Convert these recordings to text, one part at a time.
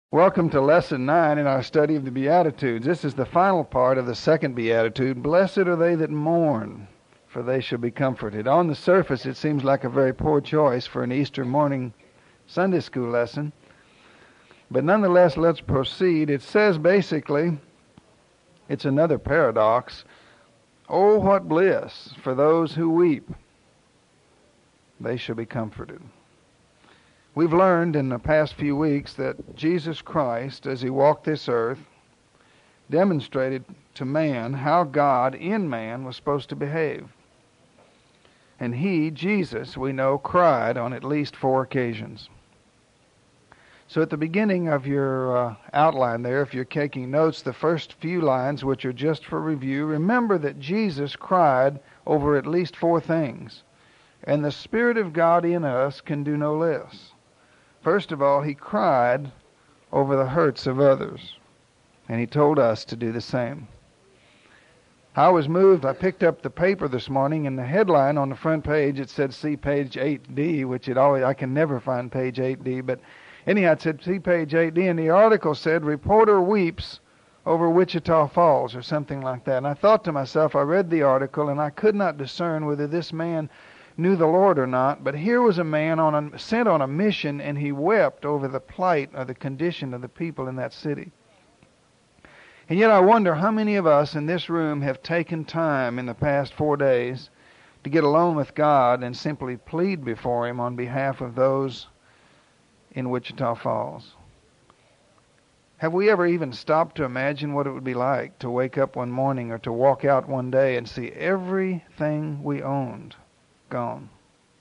Welcome to Lesson 9 in our study of the Beatitudes. This is the final part of the second Beatitude. Blessed are they that mourn, for they shall be comforted. On the surface, it seems like a very poor choice for an Easter morning Sunday school lesson. But nonetheless, let's proceed. It says basically, it's another paradox. Oh, what bliss for those who weep. They shall be comforted. We've learned in the past few weeks that Jesus Christ, as he walked this earth, demonstrated to man how God in man was supposed to behave. And he, Jesus, we know, cried on at least 4 occasions. So at the beginning of your outline there, if you're taking notes, the first few lines, which are just for review, remember that Jesus cried over at least 4 things. And the Spirit of God in us can do no less. First of all, he cried over the hurts of others, and he told us to do the same. I was moved. I picked up the paper this morning, and the headline on the front page, it said, see page 8D, which I can never find page 8D, but anyhow, it said, see page 8D, and the article said, Reporter Weeps Over Wichita Falls, or something like that. And I thought to myself, I read the article, and I could not discern whether this man knew the Lord or not, but here was a man sent on a mission, and he wept over the plight or the condition of the people in that city. And yet I wonder how many of us in this room have taken time in the past 4 days to get alone with God and simply plead before him on behalf of those in Wichita Falls. Have we ever even stopped to imagine what it would be like to wake up one morning or to walk out one day and see everything we owned gone?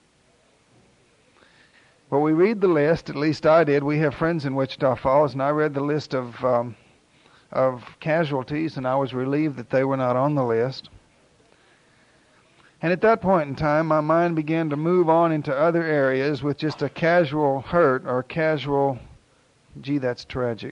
Well, we read the list, at least I did. We have friends in Wichita Falls, and I read the list of casualties, and I was relieved that they were not on the list. And at that point in time, my mind began to move on into other areas with just a casual hurt or casual, gee, that's tragic.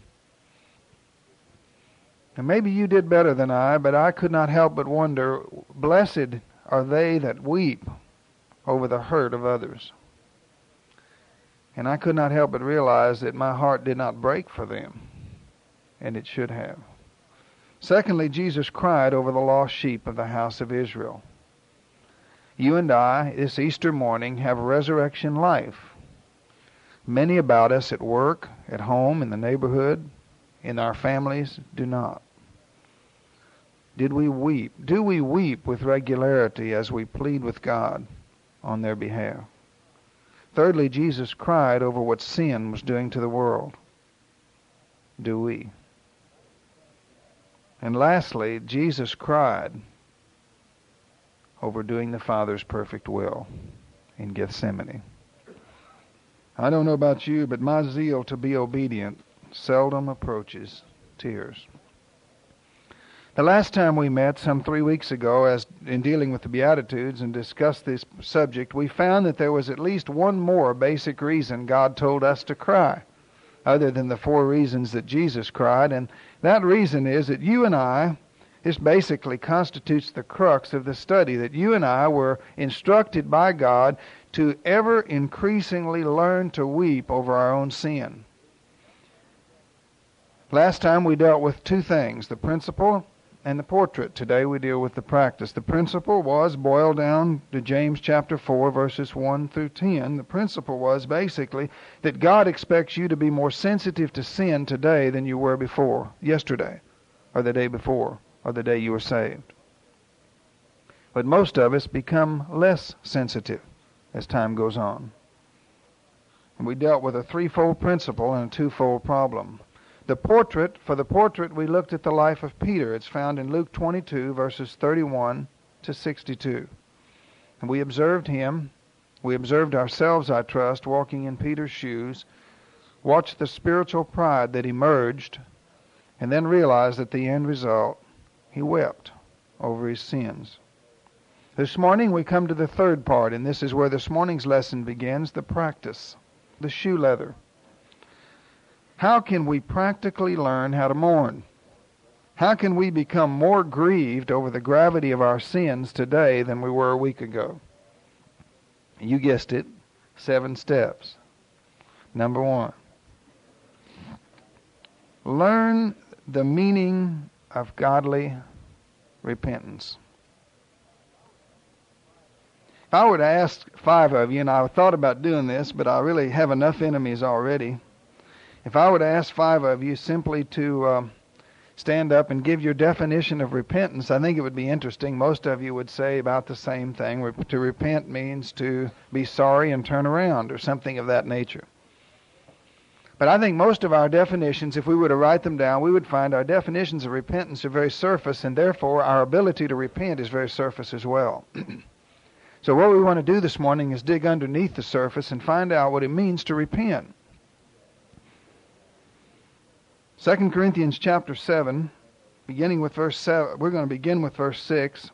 And maybe you did better than I, but I could not help but wonder, blessed are they that weep over the hurt of others. And I could not help but realize that my heart did not break for them, and it should have. Secondly, Jesus cried over the lost sheep of the house of Israel. You and I, this Easter morning, have resurrection life. Many about us at work, at home, in the neighborhood, in our families, do not. Did we weep? Do we weep with regularity as we plead with God on their behalf? Thirdly, Jesus cried over what sin was doing to the world. Do we? And lastly, Jesus cried over doing the Father's perfect will in Gethsemane. I don't know about you, but my zeal to be obedient seldom approaches tears. The last time we met, some 3 weeks ago, as in dealing with the Beatitudes and discussed this subject, we found that there was at least one more basic reason God told us to cry, other than the 4 reasons that Jesus cried. And that reason is that you and I, this basically constitutes the crux of the study, that you and I were instructed by God to ever increasingly learn to weep over our own sin. Last time we dealt with 2 things, the principle and the portrait. Today we deal with the practice. The principle was boiled down to James chapter 4, verses 1 through 10. The principle was basically that God expects you to be more sensitive to sin today than you were before, yesterday, or the day before, or the day you were saved. But most of us become less sensitive as time goes on. And we dealt with a 3-fold principle and a 2-fold problem. For the portrait, we looked at the life of Peter. It's found in Luke 22, verses 31 to 62. And we observed him. We observed ourselves, I trust, walking in Peter's shoes, watched the spiritual pride that emerged, and then realized that the end result, he wept over his sins. This morning we come to the 3rd part, and this is where this morning's lesson begins, the practice, the shoe leather. How can we practically learn how to mourn? How can we become more grieved over the gravity of our sins today than we were a week ago? You guessed it, 7 steps. Number 1, Learn the meaning of godly repentance. If I were to ask 5 of you, and I thought about doing this, but I really have enough enemies already. If I were to ask 5 of you simply to stand up and give your definition of repentance, I think it would be interesting. Most of you would say about the same thing. To repent means to be sorry and turn around, or something of that nature. But I think most of our definitions, if we were to write them down, we would find our definitions of repentance are very surface, and therefore our ability to repent is very surface as well. So what we want to do this morning is dig underneath the surface and find out what it means to repent. 2 Corinthians chapter 7, beginning with verse 7, we're going to begin with verse 6.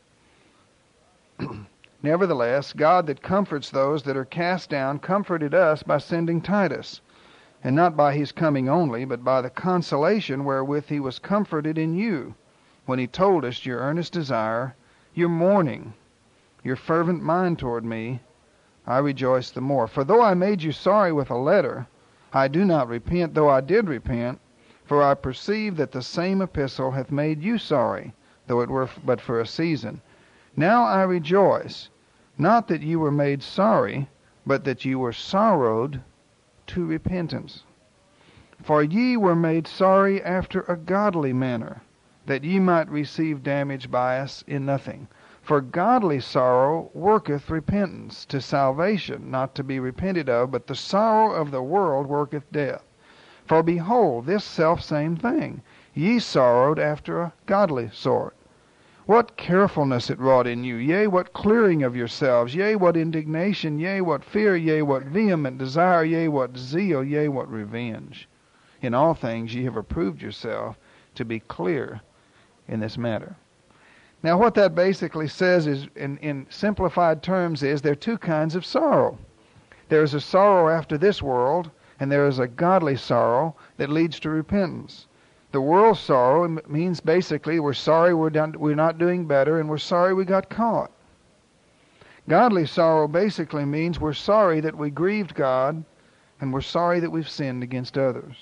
Nevertheless, God that comforts those that are cast down comforted us by sending Titus, and not by his coming only, but by the consolation wherewith he was comforted in you, when he told us your earnest desire, your mourning, your fervent mind toward me. I rejoice the more. For though I made you sorry with a letter, I do not repent, though I did repent, for I perceive that the same epistle hath made you sorry, though it were but for a season. Now I rejoice, not that you were made sorry, but that you were sorrowed to repentance. For ye were made sorry after a godly manner, that ye might receive damage by us in nothing. For godly sorrow worketh repentance to salvation, not to be repented of, but the sorrow of the world worketh death. For behold, this selfsame thing, ye sorrowed after a godly sort. What carefulness it wrought in you, yea, what clearing of yourselves, yea, what indignation, yea, what fear, yea, what vehement desire, yea, what zeal, yea, what revenge. In all things ye have approved yourself to be clear in this matter. Now what that basically says is, in simplified terms, is there are 2 kinds of sorrow. There is a sorrow after this world, and there is a godly sorrow that leads to repentance. The world sorrow means basically we're sorry we're not doing better, and we're sorry we got caught. Godly sorrow basically means we're sorry that we grieved God, and we're sorry that we've sinned against others.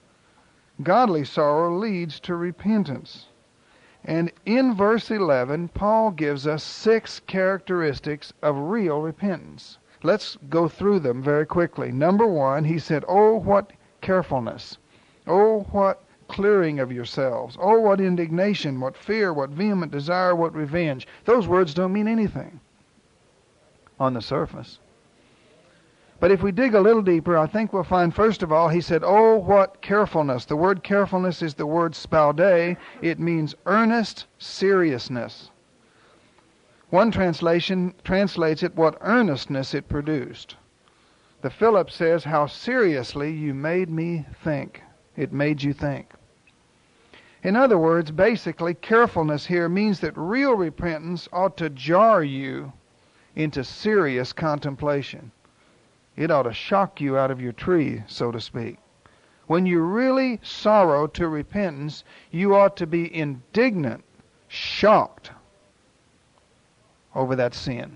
Godly sorrow leads to repentance. And in verse 11, Paul gives us 6 characteristics of real repentance. Let's go through them very quickly. Number 1, he said, oh, what carefulness. Oh, what clearing of yourselves. Oh, what indignation, what fear, what vehement desire, what revenge. Those words don't mean anything on the surface. But if we dig a little deeper, I think we'll find, first of all, he said, oh, what carefulness. The word carefulness is the word spaude. It means earnest seriousness. One translation translates it, what earnestness it produced. The Phillips says, how seriously you made me think. It made you think. In other words, basically, carefulness here means that real repentance ought to jar you into serious contemplation. It ought to shock you out of your tree, so to speak. When you really sorrow to repentance, you ought to be indignant, shocked over that sin.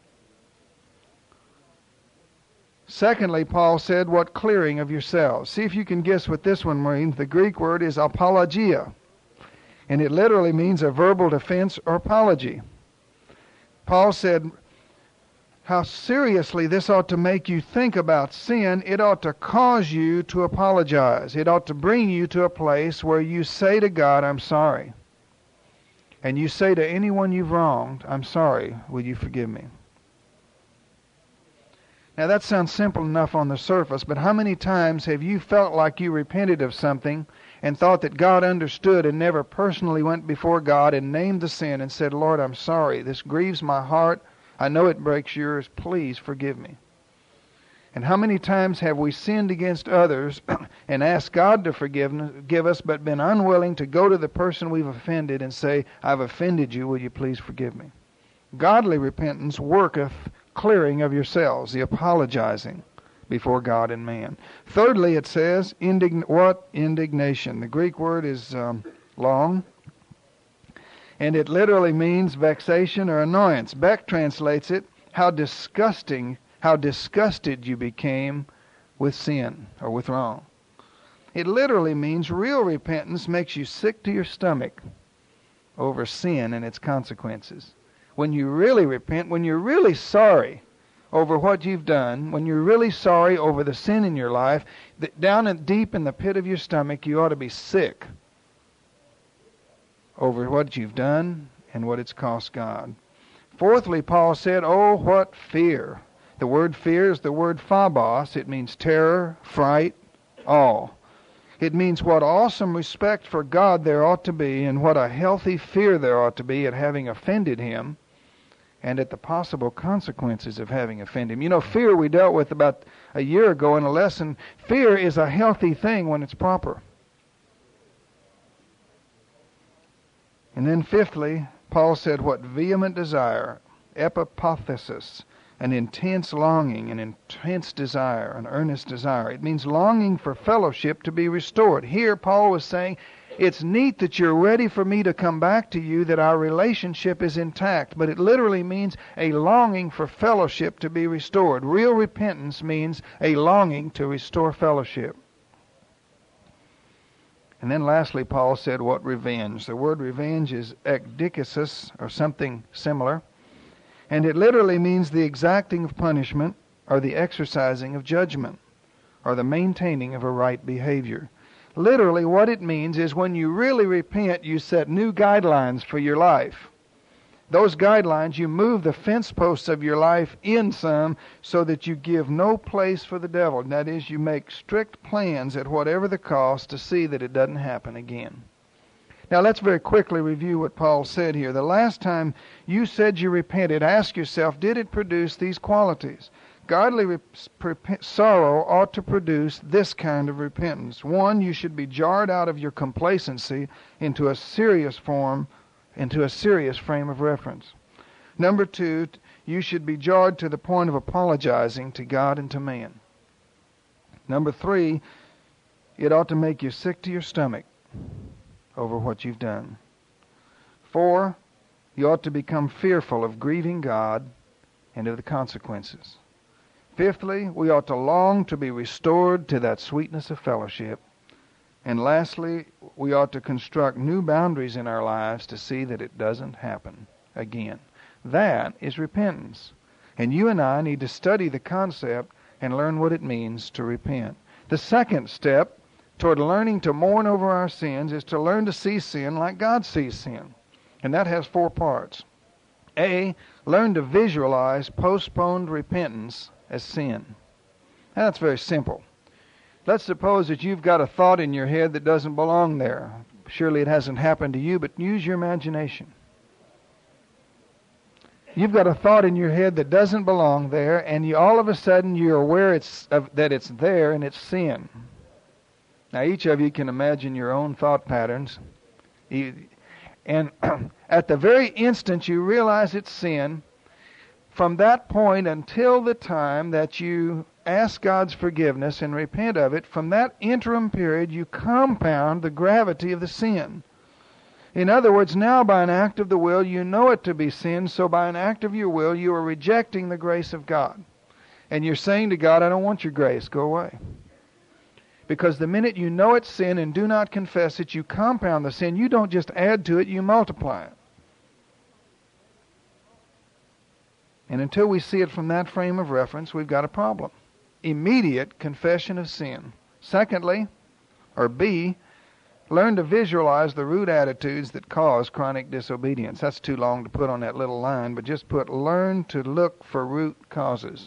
Secondly, Paul said, what clearing of yourselves. See if you can guess what this one means. The Greek word is apologia, and it literally means a verbal defense or apology. Paul said, how seriously this ought to make you think about sin. It ought to cause you to apologize. It ought to bring you to a place where you say to God, I'm sorry. And you say to anyone you've wronged, I'm sorry, will you forgive me? Now that sounds simple enough on the surface, but how many times have you felt like you repented of something and thought that God understood and never personally went before God and named the sin and said, Lord, I'm sorry. This grieves my heart. I know it breaks yours. Please forgive me. And how many times have we sinned against others and asked God to forgive us, but been unwilling to go to the person we've offended and say, I've offended you, will you please forgive me? Godly repentance worketh clearing of yourselves, the apologizing before God and man. Thirdly, it says, what indignation? The Greek word is long, and it literally means vexation or annoyance. Beck translates it, how disgusted you became with sin or with wrong. It literally means real repentance makes you sick to your stomach over sin and its consequences. When you really repent, when you're really sorry over what you've done, when you're really sorry over the sin in your life, down and deep in the pit of your stomach, you ought to be sick over what you've done and what it's cost God. Fourthly, Paul said, oh, what fear. The word fear is the word phobos. It means terror, fright, awe. It means what awesome respect for God there ought to be, and what a healthy fear there ought to be at having offended Him and at the possible consequences of having offended Him. You know, fear we dealt with about a year ago in a lesson. Fear is a healthy thing when it's proper. And then fifthly, Paul said what vehement desire, epipathesis, an intense longing, an intense desire, an earnest desire. It means longing for fellowship to be restored. Here Paul was saying, it's neat that you're ready for me to come back to you, that our relationship is intact, but it literally means a longing for fellowship to be restored. Real repentance means a longing to restore fellowship. And then lastly, Paul said what revenge. The word revenge is ekdikesis, or something similar. And it literally means the exacting of punishment, or the exercising of judgment, or the maintaining of a right behavior. Literally what it means is when you really repent, you set new guidelines for your life. Those guidelines, you move the fence posts of your life in some so that you give no place for the devil. And that is, you make strict plans at whatever the cost to see that it doesn't happen again. Now let's very quickly review what Paul said here. The last time you said you repented, ask yourself, did it produce these qualities? Godly sorrow ought to produce this kind of repentance. One, you should be jarred out of your complacency into a serious frame of reference. Number two, you should be jarred to the point of apologizing to God and to man. Number three, it ought to make you sick to your stomach over what you've done. 4, you ought to become fearful of grieving God and of the consequences. 5thly, we ought to long to be restored to that sweetness of fellowship. And lastly, we ought to construct new boundaries in our lives to see that it doesn't happen again. That is repentance. And you and I need to study the concept and learn what it means to repent. The second step toward learning to mourn over our sins is to learn to see sin like God sees sin. And that has 4 parts. A, learn to visualize postponed repentance as sin. Now, that's very simple. Let's suppose that you've got a thought in your head that doesn't belong there. Surely it hasn't happened to you, but use your imagination. You've got a thought in your head that doesn't belong there, and all of a sudden you're aware that it's there and it's sin. Now, each of you can imagine your own thought patterns. And at the very instant you realize it's sin, from that point until the time that you ask God's forgiveness and repent of it, from that interim period you compound the gravity of the sin. In other words, now by an act of the will you know it to be sin, so by an act of your will you are rejecting the grace of God. And you're saying to God, I don't want your grace, go away. Because the minute you know it's sin and do not confess it, you compound the sin. You don't just add to it, you multiply it. And until we see it from that frame of reference, we've got a problem. Immediate confession of sin. Secondly, or B, learn to visualize the root attitudes that cause chronic disobedience. That's too long to put on that little line, but just put learn to look for root causes.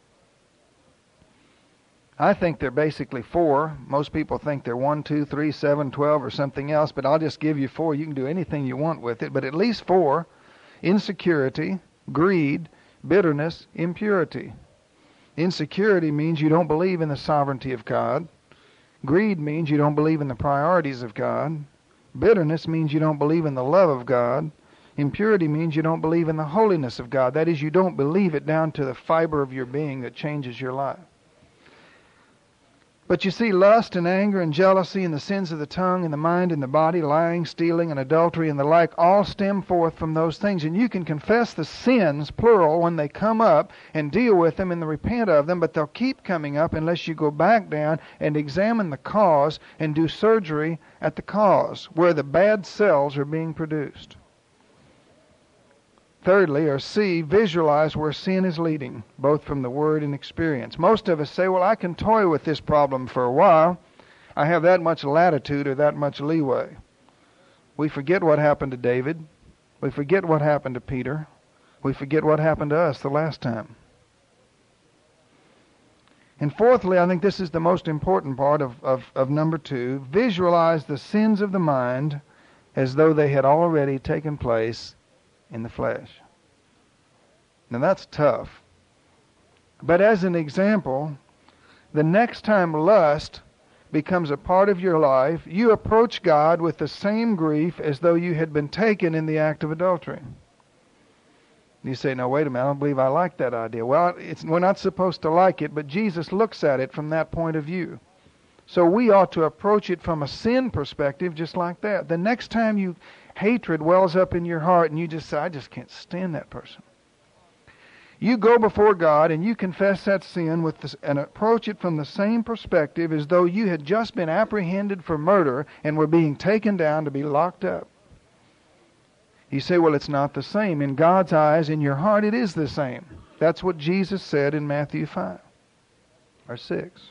I think they're basically 4. Most people think they're 1, 2, 3, 7, 12 or something else, but I'll just give you 4. You can do anything you want with it, but at least 4. Insecurity, greed, bitterness, impurity. Insecurity means you don't believe in the sovereignty of God. Greed means you don't believe in the priorities of God. Bitterness means you don't believe in the love of God. Impurity means you don't believe in the holiness of God. That is, you don't believe it down to the fiber of your being that changes your life. But you see, lust and anger and jealousy and the sins of the tongue and the mind and the body, lying, stealing, and adultery and the like, all stem forth from those things. And you can confess the sins, plural, when they come up and deal with them and repent of them, but they'll keep coming up unless you go back down and examine the cause and do surgery at the cause, where the bad cells are being produced. Thirdly, or C, visualize where sin is leading, both from the Word and experience. Most of us say, well, I can toy with this problem for a while. I have that much latitude or that much leeway. We forget what happened to David. We forget what happened to Peter. We forget what happened to us the last time. And fourthly, I think this is the most important part of number 2, visualize the sins of the mind as though they had already taken place in the flesh. Now that's tough. But as an example, the next time lust becomes a part of your life, you approach God with the same grief as though you had been taken in the act of adultery. You say, no, wait a minute, I don't believe I like that idea. Well, we're not supposed to like it, but Jesus looks at it from that point of view. So we ought to approach it from a sin perspective just like that. The next time hatred wells up in your heart and you just say, I just can't stand that person, you go before God and you confess that sin and approach it from the same perspective as though you had just been apprehended for murder and were being taken down to be locked up. You say, well, it's not the same. In God's eyes, in your heart, it is the same. That's what Jesus said in Matthew 5 or 6.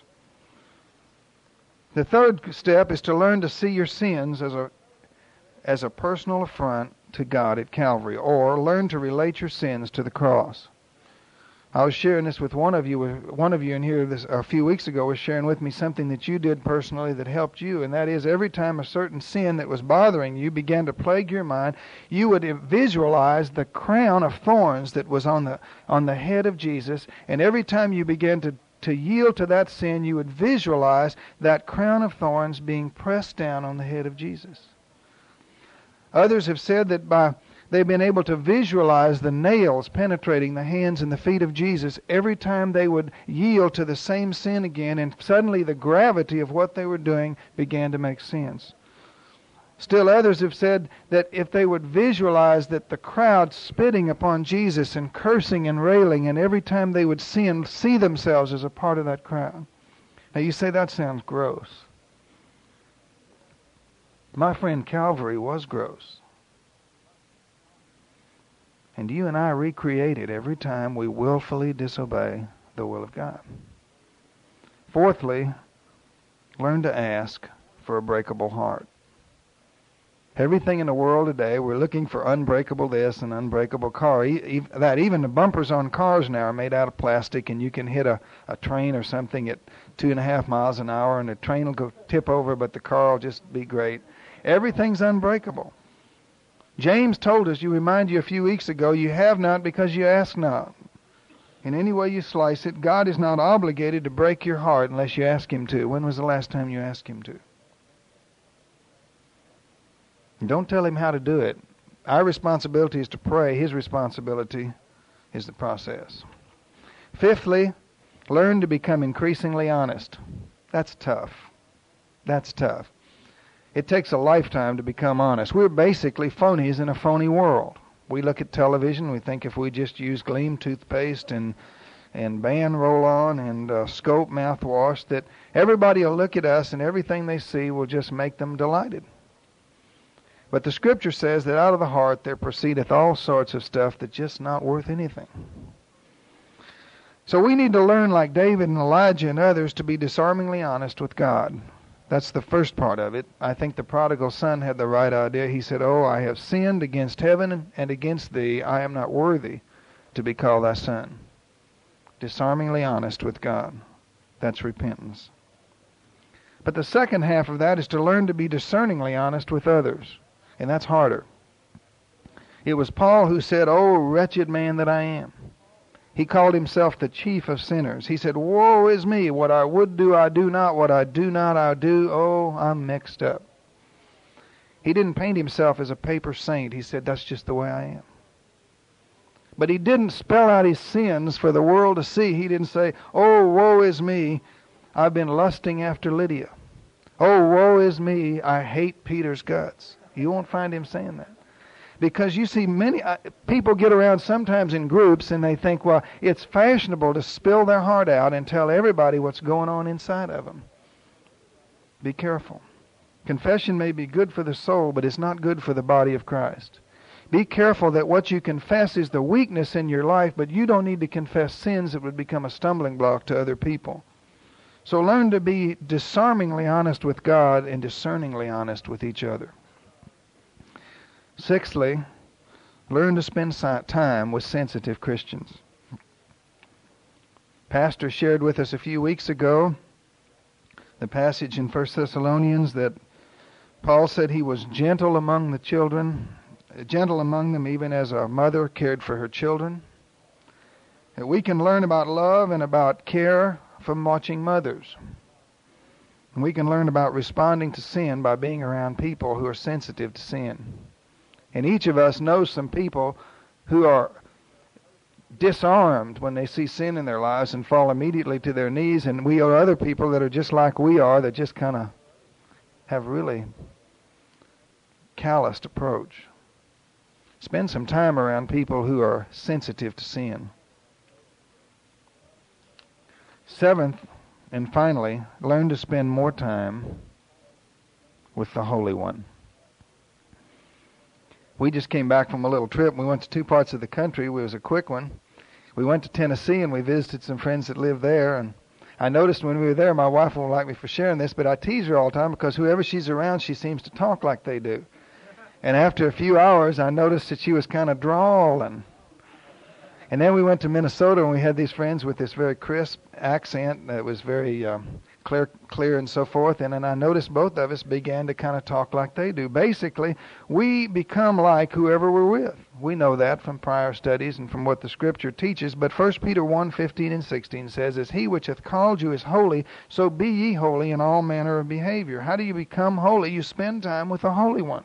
The third step is to learn to see your sins as a personal affront to God at Calvary, or learn to relate your sins to the cross. I was sharing this with one of you in here a few weeks ago was sharing with me something that you did personally that helped you, and that is every time a certain sin that was bothering you began to plague your mind, you would visualize the crown of thorns that was on the head of Jesus, and every time you began to yield to that sin, you would visualize that crown of thorns being pressed down on the head of Jesus. Others have said that they've been able to visualize the nails penetrating the hands and the feet of Jesus every time they would yield to the same sin again, and suddenly the gravity of what they were doing began to make sense. Still others have said that if they would visualize that the crowd spitting upon Jesus and cursing and railing, and every time they would sin, see themselves as a part of that crowd. Now you say that sounds gross. My friend, Calvary was gross. And you and I recreate it every time we willfully disobey the will of God. Fourthly, learn to ask for a breakable heart. Everything in the world today, we're looking for unbreakable this and unbreakable car. Even the bumpers on cars now are made out of plastic, and you can hit a train or something at 2.5 miles an hour, and the train will go tip over, but the car will just be great. Everything's unbreakable. James told us, remind you a few weeks ago, you have not because you ask not. In any way you slice it, God is not obligated to break your heart unless you ask Him to. When was the last time you asked Him to? Don't tell Him how to do it. Our responsibility is to pray. His responsibility is the process. Fifthly, learn to become increasingly honest. That's tough. That's tough. It takes a lifetime to become honest. We're basically phonies in a phony world. We look at television, we think if we just use Gleam toothpaste and Band roll-on and Scope mouthwash, that everybody will look at us and everything they see will just make them delighted. But the Scripture says that out of the heart there proceedeth all sorts of stuff that's just not worth anything. So we need to learn, like David and Elijah and others, to be disarmingly honest with God. That's the first part of it. I think the prodigal son had the right idea. He said, "Oh, I have sinned against heaven and against thee. I am not worthy to be called thy son." Disarmingly honest with God. That's repentance. But the second half of that is to learn to be discerningly honest with others. And that's harder. It was Paul who said, "Oh, wretched man that I am." He called himself the chief of sinners. He said, "Woe is me, what I would do I do not, what I do not I do, oh, I'm mixed up." He didn't paint himself as a paper saint. He said, "That's just the way I am." But he didn't spell out his sins for the world to see. He didn't say, "Oh, woe is me, I've been lusting after Lydia. Oh, woe is me, I hate Peter's guts. You won't find him saying that. Because you see, many people get around sometimes in groups and they think, well, it's fashionable to spill their heart out and tell everybody what's going on inside of them. Be careful. Confession may be good for the soul, but it's not good for the body of Christ. Be careful that what you confess is the weakness in your life, but you don't need to confess sins that would become a stumbling block to other people. So learn to be disarmingly honest with God and discerningly honest with each other. Sixthly, learn to spend time with sensitive Christians. Pastor shared with us a few weeks ago the passage in 1 Thessalonians that Paul said he was gentle among the children, gentle among them even as a mother cared for her children. That we can learn about love and about care from watching mothers. And we can learn about responding to sin by being around people who are sensitive to sin. And each of us knows some people who are disarmed when they see sin in their lives and fall immediately to their knees, and we are other people that are just like we are, that just kind of have really calloused approach. Spend some time around people who are sensitive to sin. Seventh, and finally, learn to spend more time with the Holy One. We just came back from a little trip. We went to two parts of the country. It was a quick one. We went to Tennessee and we visited some friends that live there. And I noticed when we were there, my wife won't like me for sharing this, but I tease her all the time because whoever she's around, she seems to talk like they do. And after a few hours, I noticed that she was kind of drawling. And then we went to Minnesota and we had these friends with this very crisp accent that was very clear and so forth. And then I noticed both of us began to kind of talk like they do. Basically, we become like whoever we're with. We know that from prior studies and from what the Scripture teaches. But 1 Peter 1:15 and 16 says, "As he which hath called you is holy, so be ye holy in all manner of behavior." How do you become holy? You spend time with the Holy One.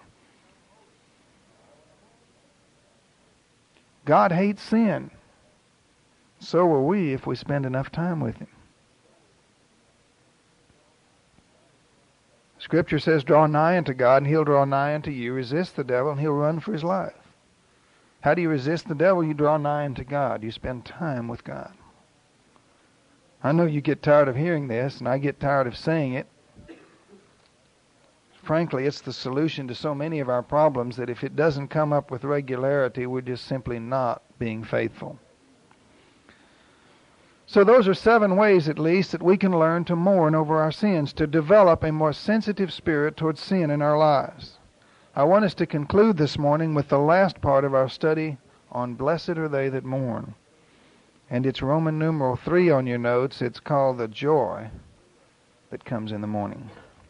God hates sin. So will we if we spend enough time with Him. Scripture says, draw nigh unto God, and He'll draw nigh unto you. Resist the devil, and he'll run for his life. How do you resist the devil? You draw nigh unto God. You spend time with God. I know you get tired of hearing this, and I get tired of saying it. Frankly, it's the solution to so many of our problems that if it doesn't come up with regularity, we're just simply not being faithful. So those are 7 ways, at least, that we can learn to mourn over our sins, to develop a more sensitive spirit towards sin in our lives. I want us to conclude this morning with the last part of our study on Blessed Are They That Mourn. And it's Roman numeral 3 on your notes. It's called the joy that comes in the morning.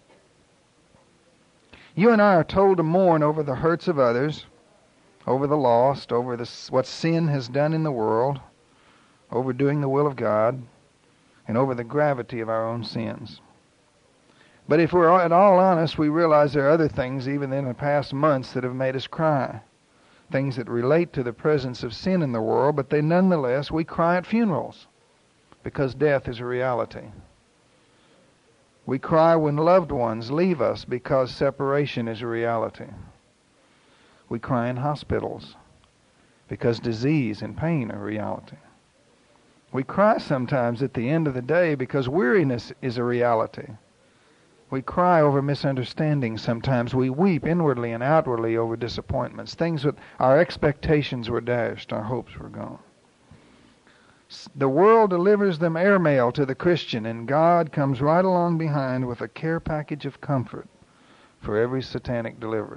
You and I are told to mourn over the hurts of others, over the lost, over what sin has done in the world, over doing the will of God, and over the gravity of our own sins. But if we're at all honest, we realize there are other things, even in the past months, that have made us cry. Things that relate to the presence of sin in the world, but nonetheless, we cry at funerals because death is a reality. We cry when loved ones leave us because separation is a reality. We cry in hospitals because disease and pain are a reality. We cry sometimes at the end of the day because weariness is a reality. We cry over misunderstandings sometimes. We weep inwardly and outwardly over disappointments, things that our expectations were dashed, our hopes were gone. The world delivers them airmail to the Christian, and God comes right along behind with a care package of comfort for every satanic delivery.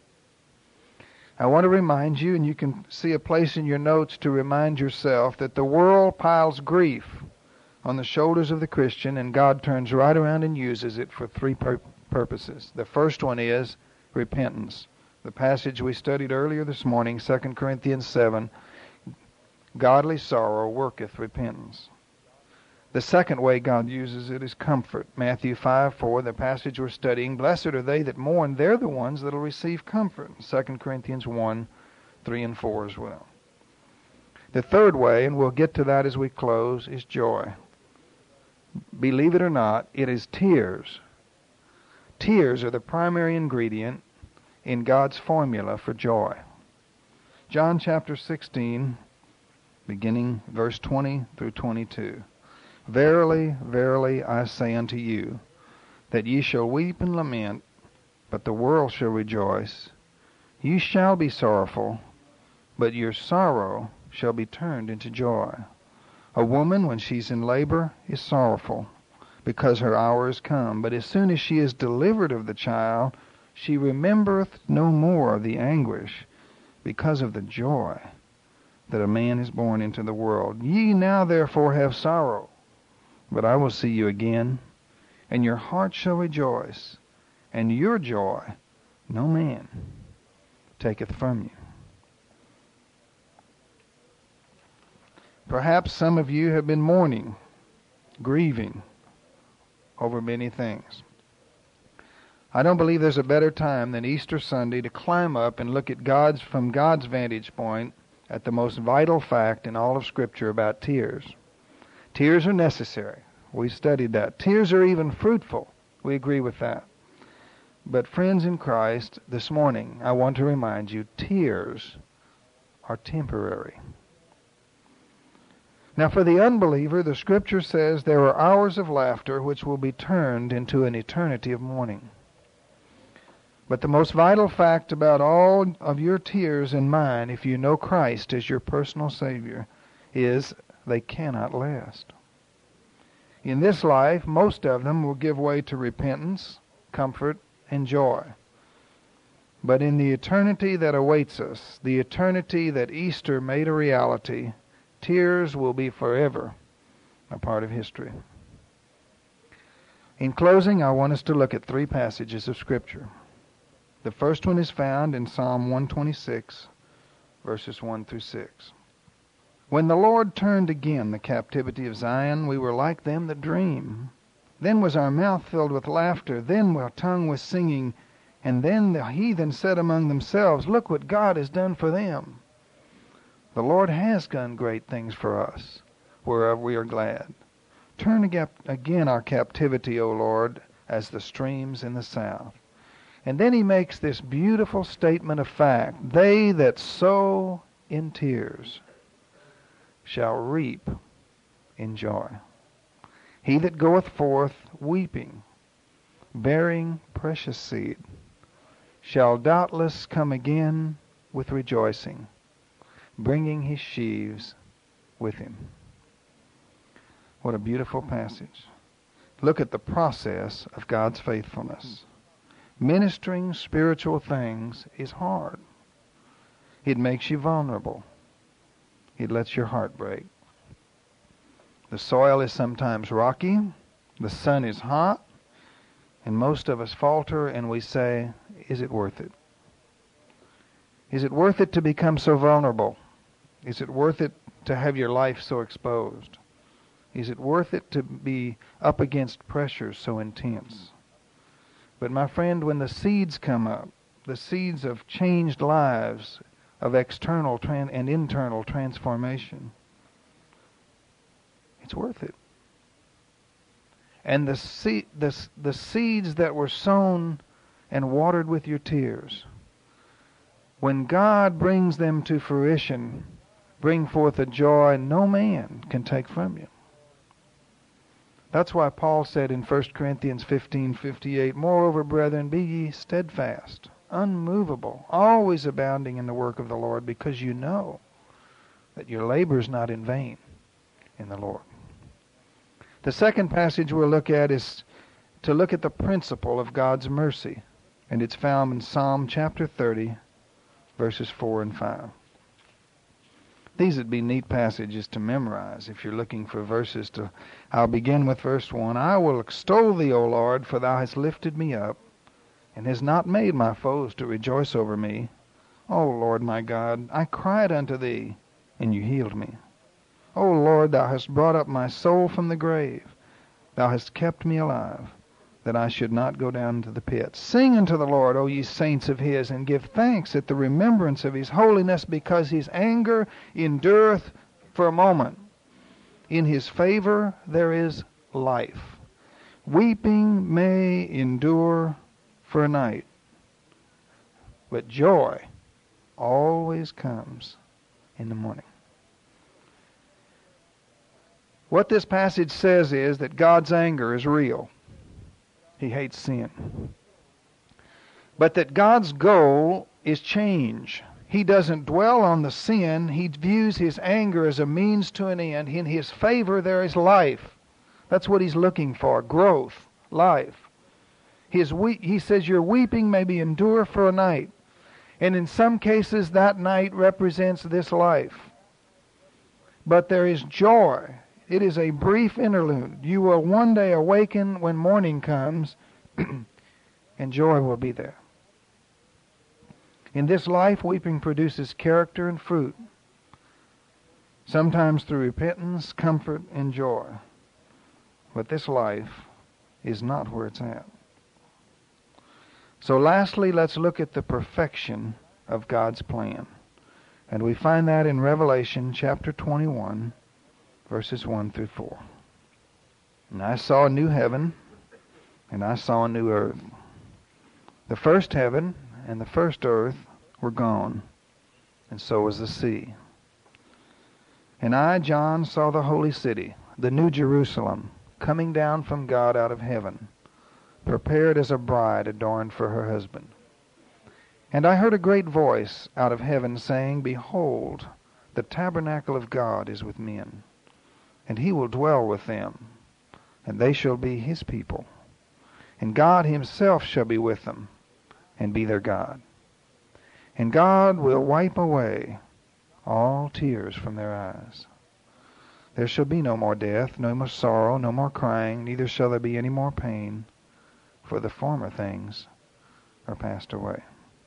I want to remind you, and you can see a place in your notes to remind yourself, that the world piles grief on the shoulders of the Christian, and God turns right around and uses it for 3 purposes. The first one is repentance. The passage we studied earlier this morning, 2 Corinthians 7, godly sorrow worketh repentance. The second way God uses it is comfort. Matthew 5:4, the passage we're studying, blessed are they that mourn. They're the ones that will receive comfort. 2 Corinthians 1:3 and 4 as well. The third way, and we'll get to that as we close, is joy. Believe it or not, it is tears. Tears are the primary ingredient in God's formula for joy. John chapter 16, beginning verse 20 through 22. Verily, verily, I say unto you, that ye shall weep and lament, but the world shall rejoice. Ye shall be sorrowful, but your sorrow shall be turned into joy. A woman, when she's in labor, is sorrowful, because her hour is come. But as soon as she is delivered of the child, she remembereth no more of the anguish, because of the joy that a man is born into the world. Ye now therefore have sorrow, but I will see you again, and your heart shall rejoice, and your joy no man taketh from you. Perhaps some of you have been mourning, grieving over many things. I don't believe there's a better time than Easter Sunday to climb up and look at from God's vantage point at the most vital fact in all of Scripture about tears. Tears are necessary. We studied that. Tears are even fruitful. We agree with that. But friends in Christ, this morning I want to remind you, tears are temporary. Now for the unbeliever, the Scripture says there are hours of laughter which will be turned into an eternity of mourning. But the most vital fact about all of your tears and mine, if you know Christ as your personal Savior, is they cannot last. In this life, most of them will give way to repentance, comfort, and joy. But in the eternity that awaits us, the eternity that Easter made a reality, tears will be forever a part of history. In closing, I want us to look at 3 passages of Scripture. The first one is found in Psalm 126, verses 1 through 6. When the Lord turned again the captivity of Zion, we were like them that dream. Then was our mouth filled with laughter, then our tongue was singing, and then the heathen said among themselves, Look what God has done for them. The Lord has done great things for us, whereof we are glad. Turn again our captivity, O Lord, as the streams in the south. And then he makes this beautiful statement of fact. They that sow in tears shall reap in joy. He that goeth forth weeping, bearing precious seed, shall doubtless come again with rejoicing, bringing his sheaves with him. What a beautiful passage. Look at the process of God's faithfulness. Ministering spiritual things is hard. It makes you vulnerable. It lets your heart break. The soil is sometimes rocky. The sun is hot. And most of us falter and we say, is it worth it? Is it worth it to become so vulnerable? Is it worth it to have your life so exposed? Is it worth it to be up against pressure so intense? But my friend, when the seeds come up, the seeds of changed lives, of external and internal transformation, it's worth it. And the seeds that were sown and watered with your tears, when God brings them to fruition, bring forth a joy no man can take from you. That's why Paul said in 1 Corinthians 15:58, Moreover, brethren, be ye steadfast, unmovable, always abounding in the work of the Lord, because you know that your labor is not in vain in the Lord. The second passage we'll look at is to look at the principle of God's mercy, and it's found in Psalm chapter 30, verses 4 and 5. These would be neat passages to memorize if you're looking for verses to... I'll begin with verse 1. I will extol thee, O Lord, for thou hast lifted me up, and hast not made my foes to rejoice over me. O Lord my God, I cried unto thee, and you healed me. O Lord, thou hast brought up my soul from the grave. Thou hast kept me alive, that I should not go down into the pit. Sing unto the Lord, O ye saints of his, and give thanks at the remembrance of his holiness, because his anger endureth for a moment. In his favor there is life. Weeping may endure for a night, but joy always comes in the morning. What this passage says is that God's anger is real. He hates sin. But that God's goal is change. He doesn't dwell on the sin. He views his anger as a means to an end. In his favor there is life. That's what he's looking for, growth, life. He says your weeping may be endure for a night. And in some cases that night represents this life. But there is joy. It is a brief interlude. You will one day awaken when morning comes, and joy will be there. In this life, weeping produces character and fruit, sometimes through repentance, comfort, and joy. But this life is not where it's at. So lastly, let's look at the perfection of God's plan. And we find that in Revelation chapter 21, verses 1 through 4. And I saw a new heaven, and I saw a new earth. The first heaven and the first earth were gone, and so was the sea. And I, John, saw the holy city, the new Jerusalem, coming down from God out of heaven, prepared as a bride adorned for her husband. And I heard a great voice out of heaven saying, Behold, the tabernacle of God is with men, and he will dwell with them, and they shall be his people. And God himself shall be with them, and be their God. And God will wipe away all tears from their eyes. There shall be no more death, no more sorrow, no more crying, neither shall there be any more pain, for the former things are passed away.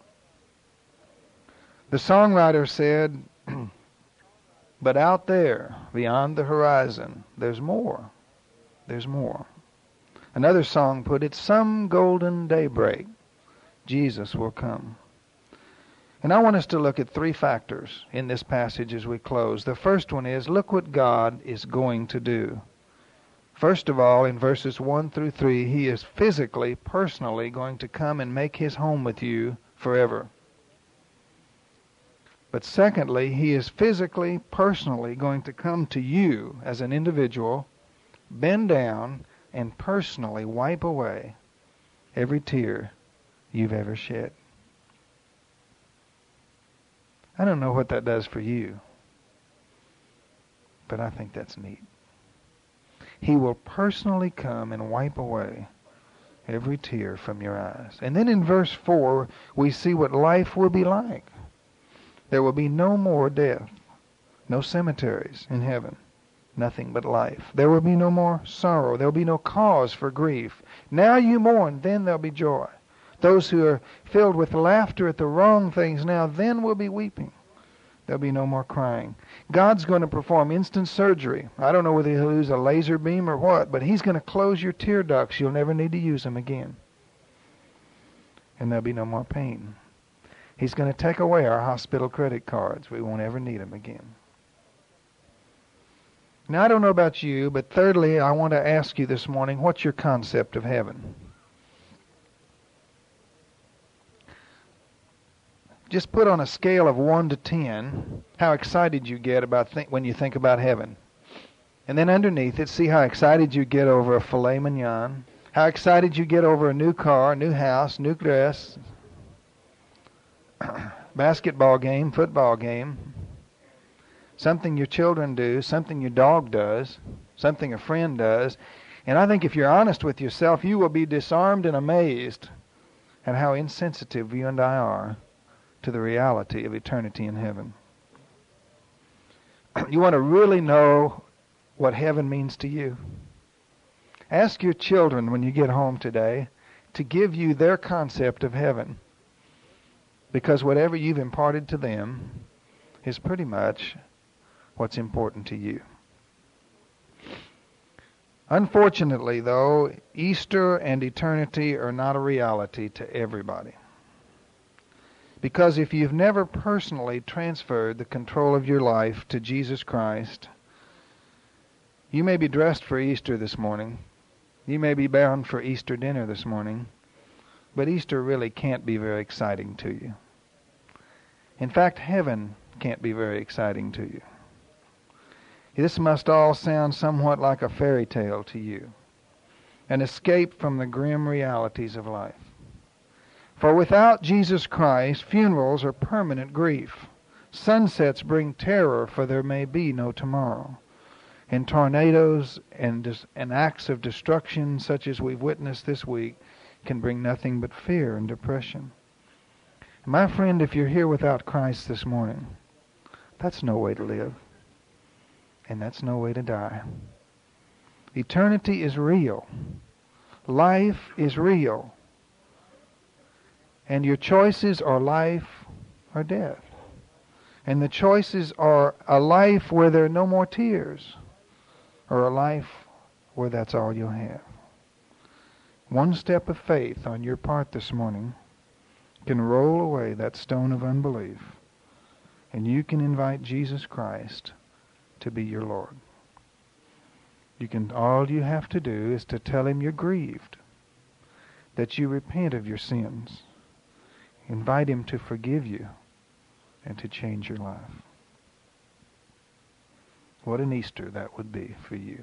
The songwriter said, but out there, beyond the horizon, there's more. There's more. Another song put it, some golden daybreak, Jesus will come. And I want us to look at three factors in this passage as we close. The first one is, look what God is going to do. First of all, in verses 1 through 3, he is physically, personally going to come and make his home with you forever. But secondly, he is physically, personally going to come to you as an individual, bend down, and personally wipe away every tear you've ever shed. I don't know what that does for you, but I think that's neat. He will personally come and wipe away every tear from your eyes. And then in verse 4, we see what life will be like. There will be no more death, no cemeteries in heaven, nothing but life. There will be no more sorrow. There will be no cause for grief. Now you mourn, then there'll be joy. Those who are filled with laughter at the wrong things now, then will be weeping. There'll be no more crying. God's going to perform instant surgery. I don't know whether he'll use a laser beam or what, but he's going to close your tear ducts. You'll never need to use them again. And there'll be no more pain. He's going to take away our hospital credit cards. We won't ever need them again. Now, I don't know about you, but thirdly, I want to ask you this morning, what's your concept of heaven? Just put on a scale of 1 to 10 how excited you get about when you think about heaven. And then underneath it, see how excited you get over a filet mignon, how excited you get over a new car, a new house, new dress, basketball game, football game, something your children do, something your dog does, something a friend does. And I think if you're honest with yourself, you will be disarmed and amazed at how insensitive you and I are to the reality of eternity in heaven. You want to really know what heaven means to you? Ask your children when you get home today to give you their concept of heaven, because whatever you've imparted to them is pretty much what's important to you. Unfortunately, though, Easter and eternity are not a reality to everybody. Because if you've never personally transferred the control of your life to Jesus Christ, You may be dressed for Easter this morning. You may be bound for Easter dinner this morning. But Easter really can't be very exciting to you. In fact, heaven can't be very exciting to you. This must all sound somewhat like a fairy tale to you, an escape from the grim realities of life. For without Jesus Christ, funerals are permanent grief. Sunsets bring terror, for there may be no tomorrow. And tornadoes and acts of destruction such as we've witnessed this week can bring nothing but fear and depression. My friend, if you're here without Christ this morning, that's no way to live. And that's no way to die. Eternity is real. Life is real. And your choices are life or death. And the choices are a life where there are no more tears, or a life where that's all you'll have. One step of faith on your part this morning can roll away that stone of unbelief, and you can invite Jesus Christ to be your Lord. All you have to do is to tell him you're grieved, that you repent of your sins, invite him to forgive you and to change your life. What an Easter that would be for you.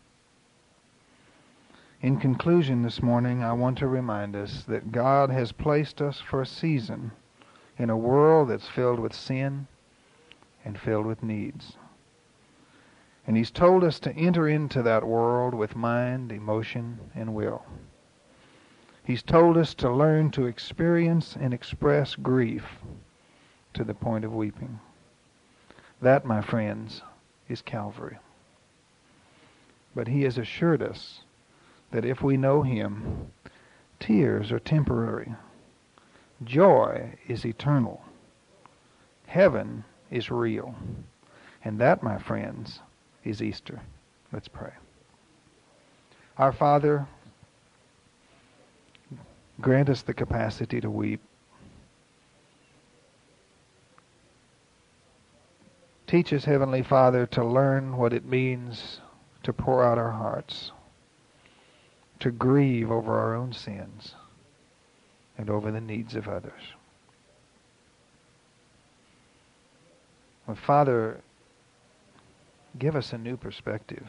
In conclusion this morning, I want to remind us that God has placed us for a season in a world that's filled with sin and filled with needs. And he's told us to enter into that world with mind, emotion, and will. He's told us to learn to experience and express grief to the point of weeping. That, my friends, is Calvary. But he has assured us that if we know him, tears are temporary. Joy is eternal. Heaven is real. And that, my friends, is Easter. Let's pray. Our Father, grant us the capacity to weep. Teach us, Heavenly Father, to learn what it means to pour out our hearts, to grieve over our own sins and over the needs of others. Well, Father, give us a new perspective.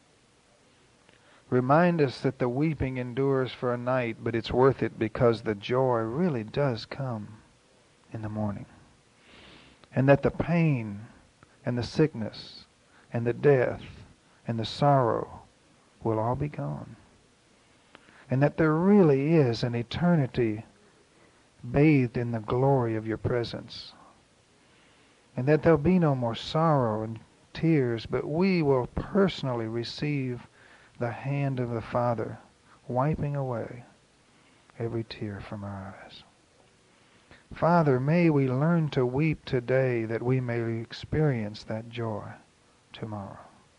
Remind us that the weeping endures for a night, but it's worth it because the joy really does come in the morning. And that the pain and the sickness and the death and the sorrow will all be gone. And that there really is an eternity bathed in the glory of your presence. And that there'll be no more sorrow and tears, but we will personally receive the hand of the Father wiping away every tear from our eyes. Father, may we learn to weep today that we may experience that joy tomorrow.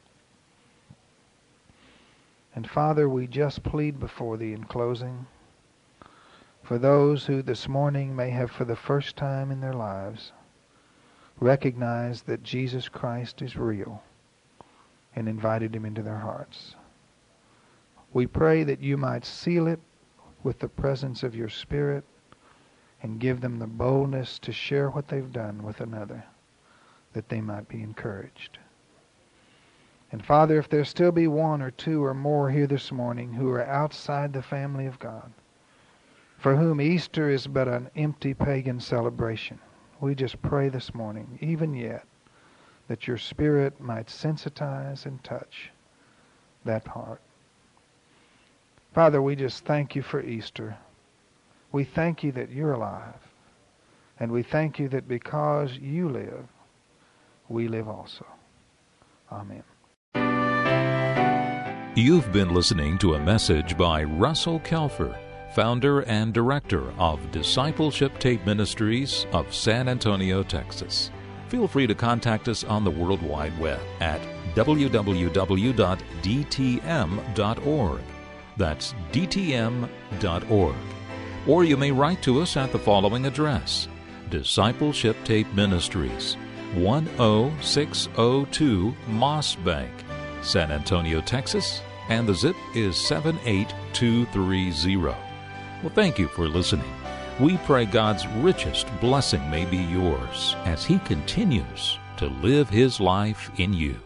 And Father, we just plead before Thee in closing for those who this morning may have for the first time in their lives recognized that Jesus Christ is real and invited Him into their hearts. We pray that You might seal it with the presence of Your Spirit and give them the boldness to share what they've done with another, that they might be encouraged. And Father, if there still be one or two or more here this morning who are outside the family of God, for whom Easter is but an empty pagan celebration, we just pray this morning, even yet, that Your Spirit might sensitize and touch that heart. Father, we just thank You for Easter. We thank You that You're alive. And we thank You that because You live, we live also. Amen. You've been listening to a message by Russell Kelfer, founder and director of Discipleship Tape Ministries of San Antonio, Texas. Feel free to contact us on the World Wide Web at www.dtm.org. That's dtm.org. Or you may write to us at the following address: Discipleship Tape Ministries, 10602 Moss Bank, San Antonio, Texas, and the zip is 78230. Well, thank you for listening. We pray God's richest blessing may be yours as He continues to live His life in you.